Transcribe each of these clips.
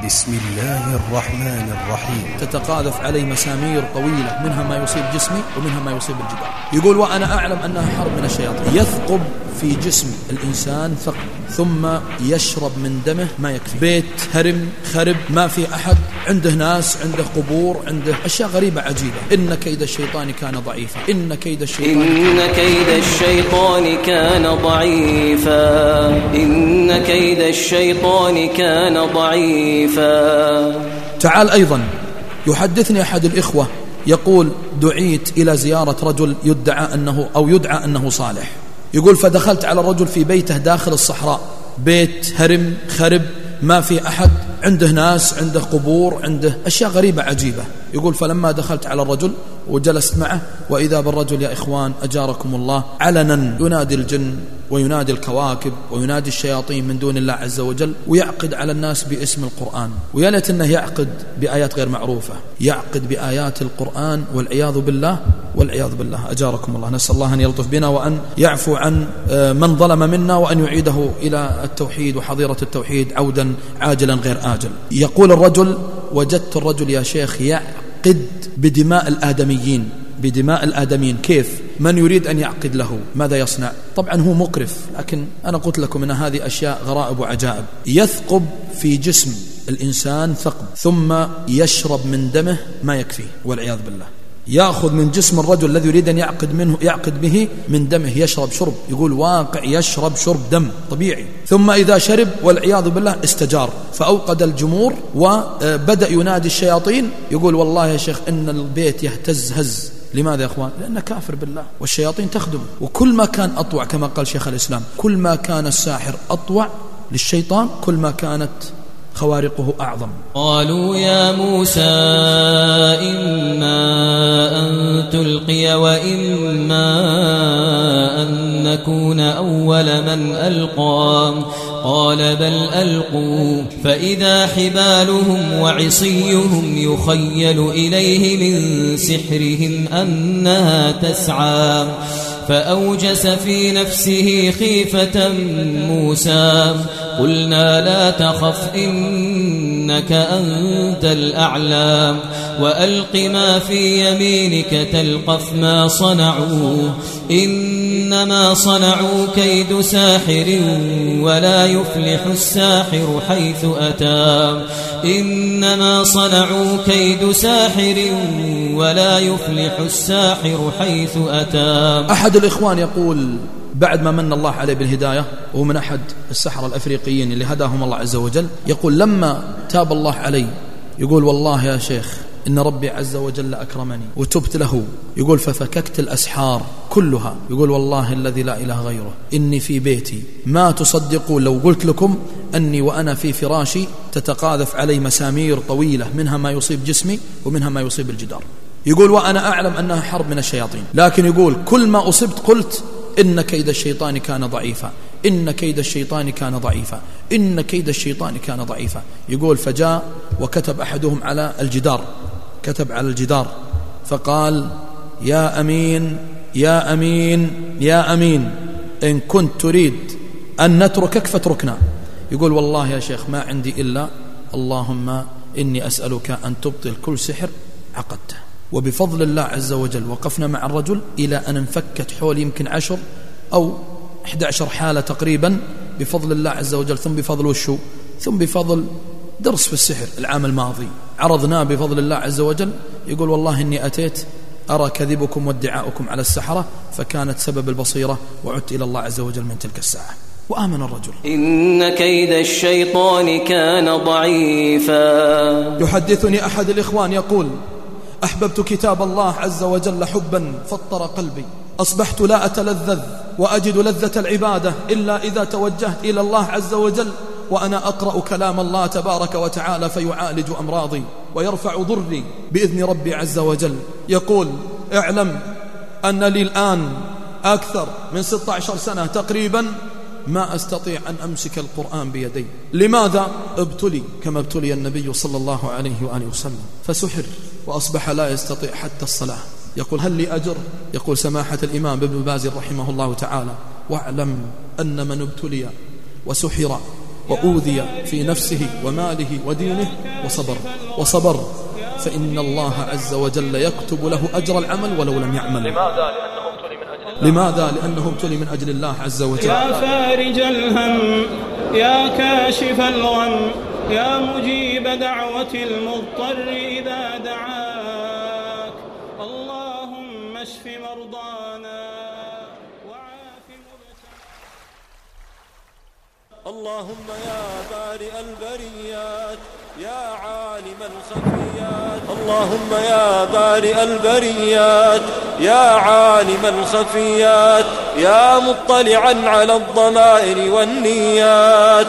بسم الله الرحمن الرحيم. تتقاذف علي مسامير طويلة، منها ما يصيب جسمي ومنها ما يصيب الجدار. يقول وأنا أعلم أنها حرب من الشياطين. يثقب في جسم الإنسان ثقب ثم يشرب من دمه ما يكفي. بيت هرم خرب، ما في أحد، عنده ناس، عنده قبور، عنده أشياء غريبة عجيبة. إن كيد الشيطان كان ضعيفا. إن كيد الشيطان كان ضعيفا. إن كيد الشيطان كان ضعيفا. تعال أيضا يحدثني أحد الإخوة يقول دعيت إلى زيارة رجل يدعى أنه صالح. يقول فدخلت على الرجل في بيته داخل الصحراء، بيت هرم خرب، ما في أحد، عنده ناس، عنده قبور، عنده أشياء غريبة عجيبة. يقول فلما دخلت على الرجل وجلست معه وإذا بالرجل يا إخوان أجاركم الله علنا ينادي الجن وينادي الكواكب وينادي الشياطين من دون الله عز وجل، ويعقد على الناس باسم القرآن. ويا ليت أنه يعقد بآيات غير معروفة، يعقد بآيات القرآن والعياذ بالله والعياذ بالله. أجاركم الله. نسأل الله أن يلطف بنا وأن يعفو عن من ظلم منا وأن يعيده إلى التوحيد وحظيرة التوحيد عودا عاجلا غير آجل. يقول الرجل وجدت الرجل يا شيخ يعقد بدماء الآدميين، بدماء الآدميين. كيف؟ من يريد أن يعقد له ماذا يصنع؟ طبعا هو مقرف، لكن أنا قلت لكم أن هذه أشياء غرائب وعجائب. يثقب في جسم الإنسان ثقب ثم يشرب من دمه ما يكفيه والعياذ بالله. يأخذ من جسم الرجل الذي يريد أن يعقد به من دمه، يشرب شرب، يقول واقع يشرب شرب دم طبيعي، ثم إذا شرب والعياذ بالله استجار فأوقد الجمور وبدأ ينادي الشياطين. يقول والله يا شيخ إن البيت يهتز هز. لماذا يا أخوان؟ لأنه كافر بالله والشياطين تخدمه. وكل ما كان أطوع كما قال شيخ الإسلام، كل ما كان الساحر أطوع للشيطان كل ما كانت خوارقه أعظم. قالوا يا موسى إما أن تلقي وإما أن نكون أول من ألقى قال بل ألقوا فإذا حبالهم وعصيهم يخيل إليه من سحرهم أنها تسعى فأوجس في نفسه خيفة موسى قلنا لا تخف إنك أنت الأعلى وألق ما في يمينك تلقف ما صنعوا إنما صنعوا كيد ساحر ولا يفلح الساحر حيث أتى إنما صنعوا كيد ساحر ولا يفلح الساحر حيث أتى. أحد الإخوان يقول بعد ما من الله عليه بالهداية، وهو من أحد السحرة الأفريقيين اللي هداهم الله عز وجل، يقول لما تاب الله علي يقول والله يا شيخ إن ربي عز وجل أكرمني وتبت له. يقول ففككت الأسحار كلها. يقول والله الذي لا إله غيره إني في بيتي ما تصدقوا لو قلت لكم أني وأنا في فراشي تتقاذف علي مسامير طويلة، منها ما يصيب جسمي ومنها ما يصيب الجدار. يقول وأنا أعلم أنها حرب من الشياطين، لكن يقول كل ما أصبت قلت إن كيد الشيطان كان ضعيفا، إن كيد الشيطان كان ضعيفا، إن كيد الشيطان كان ضعيفا. يقول فجاء وكتب أحدهم على الجدار، كتب على الجدار فقال يا أمين يا أمين يا أمين إن كنت تريد أن نتركك فاتركنا. يقول والله يا شيخ ما عندي إلا اللهم إني أسألك أن تبطل كل سحر عقدته. وبفضل الله عز وجل وقفنا مع الرجل إلى أن انفكت حول يمكن 10 أو 11 حالة تقريبا بفضل الله عز وجل، ثم بفضل وشو؟ ثم بفضل درس في السحر العام الماضي عرضناه بفضل الله عز وجل. يقول والله إني أتيت أرى كذبكم وادعاؤكم على السحرة فكانت سبب البصيرة وعدت إلى الله عز وجل من تلك الساعة وآمن الرجل. إن كيد الشيطان كان ضعيفا. يحدثني أحد الإخوان يقول أحببت كتاب الله عز وجل حبا فطر قلبي، أصبحت لا أتلذذ وأجد لذة العبادة إلا إذا توجهت إلى الله عز وجل وأنا أقرأ كلام الله تبارك وتعالى فيعالج أمراضي ويرفع ضري بإذن ربي عز وجل. يقول اعلم أن لي الآن أكثر من 16 سنة تقريبا ما أستطيع أن أمسك القرآن بيدي. لماذا؟ ابتلي كما ابتلي النبي صلى الله عليه وآله وسلم فسحر وأصبح لا يستطيع حتى الصلاة. يقول هل لي أجر؟ يقول سماحة الإمام ابن باز رحمه الله تعالى واعلم أن من ابتلي وسحر وأوذي في نفسه وماله ودينه وصبر فإن الله عز وجل يكتب له أجر العمل ولو لم يعمل. لماذا؟ لأنه ابتلي من أجل الله عز وجل. يا فارج الهم يا كاشف الغم يا مجيب دعوة المضطر إذا دعاك اللهم اشف مرضانا وعاف مبتلانا. اللهم يا بارئ البريات يا عالم الخفيات اللهم يا بارئ البريات يا عالم الخفيات يا مطلعا على الضمائر والنيات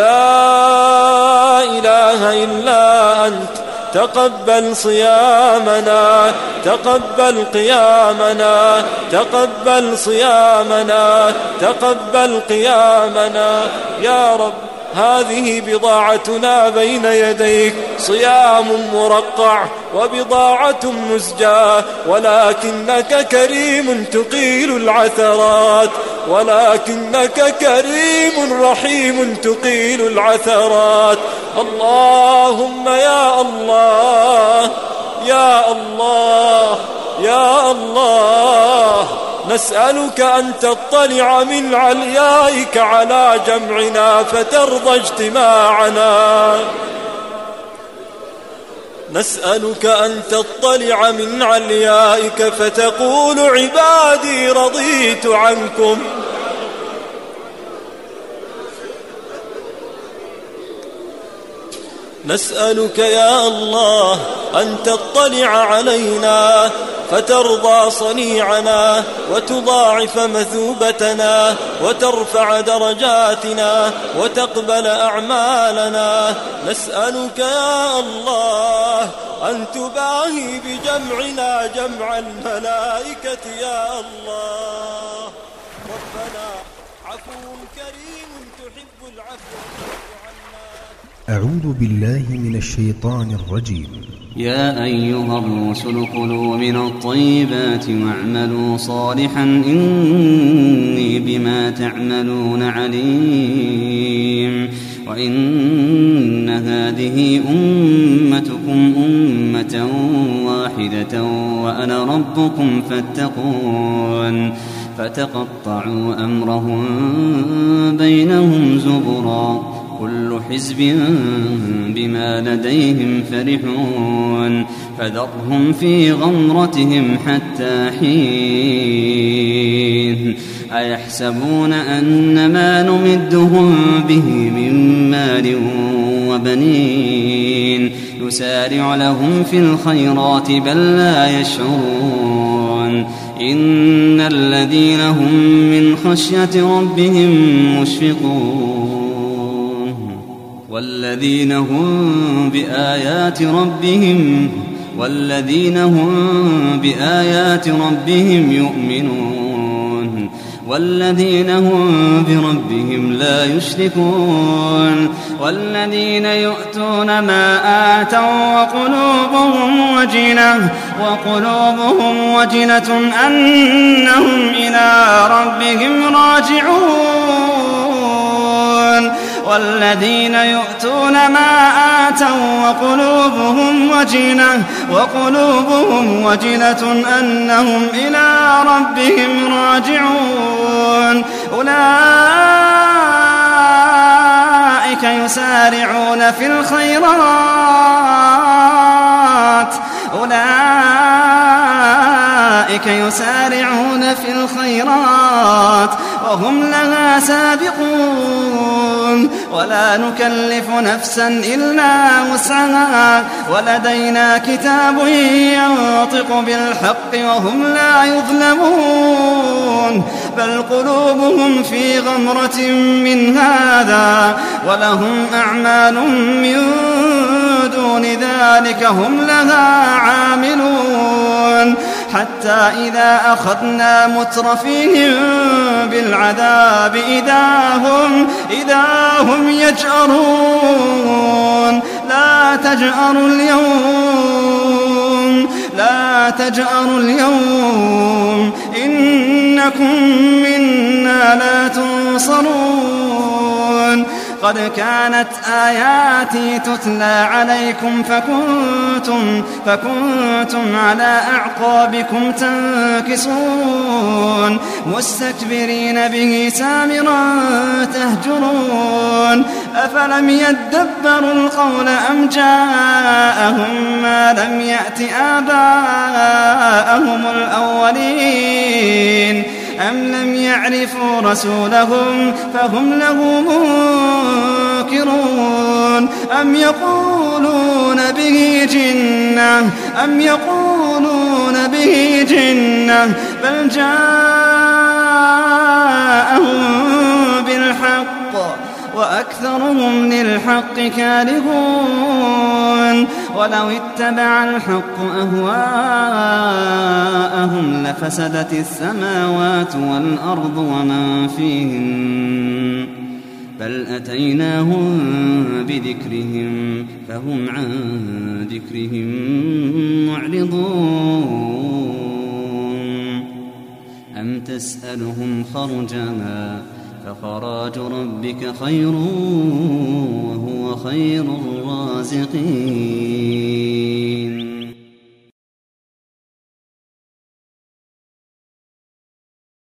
لا إله إلا أنت تقبل صيامنا تقبل قيامنا تقبل صيامنا تقبل قيامنا يا رب. هذه بضاعتنا بين يديك صيام مرقع وبضاعة مزجاة ولكنك كريم تقيل العثرات ولكنك كريم رحيم تقيل العثرات. اللهم يا الله يا الله يا الله نسألك أن تطلع من عليائك على جمعنا فترضى اجتماعنا. نسألك أن تطلع من عليائك فتقول عبادي رضيت عنكم. نسألك يا الله أن تطلع علينا فترضى صنيعنا وتضاعف مثوبتنا وترفع درجاتنا وتقبل أعمالنا. نسألك يا الله أن تباهي بجمعنا جمع الملائكة يا الله. ربنا عفو كريم تحب العفو عنا. أعوذ بالله من الشيطان الرجيم. يا أيها الرسل كلوا من الطيبات واعملوا صالحا إني بما تعملون عليم. وإن هذه أمتكم أمة واحدة وأنا ربكم فاتقون. فتقطعوا أمرهم بينهم زبرا كل حزب بما لديهم فرحون. فذرهم في غمرتهم حتى حين. أيحسبون أن ما نمدهم به من مال وبنين نسارع لهم في الخيرات بل لا يشعرون. إن الذين هم من خشية ربهم مشفقون والذين هم بآيات ربهم يؤمنون والذين هم بربهم لا يشركون. والذين يؤتون ما آتوا وقلوبهم وجنة أنهم إلى ربهم راجعون. والذين يؤتون ما آتوا وقلوبهم وجنة أنهم إلى ربهم راجعون. أولئك يسارعون في الخيرات وهم لها سابقون. ولا نكلف نفسا إلا وسعها ولدينا كتاب ينطق بالحق وهم لا يظلمون. بل قلوبهم في غمرة من هذا ولهم أعمال من دون ذلك هم لها عاملون. حتى إذا أخذنا مترفيهم بالعذاب إذا هم يجأرون. لا تجأروا اليوم إنكم منا لا تنصرون. قد كانت آياتي تتلى عليكم فكنتم على أعقابكم تنكصون مستكبرين به سامرا تهجرون أفلم يدبروا القول أم جاءهم ما لم يأت آباءهم الأولين أم لم يعرفوا رسولهم فهم له منكرون أم يقولون به جنة بل جاءهم بالحق وأكثرهم للحق كارهون ولو اتبع الحق أهواءهم لفسدت السماوات والأرض ومن فيهن بل أتيناهم بذكرهم فهم عن ذكرهم معرضون أم تسألهم خرجا فخراج ربك خير وهو خير الرازقين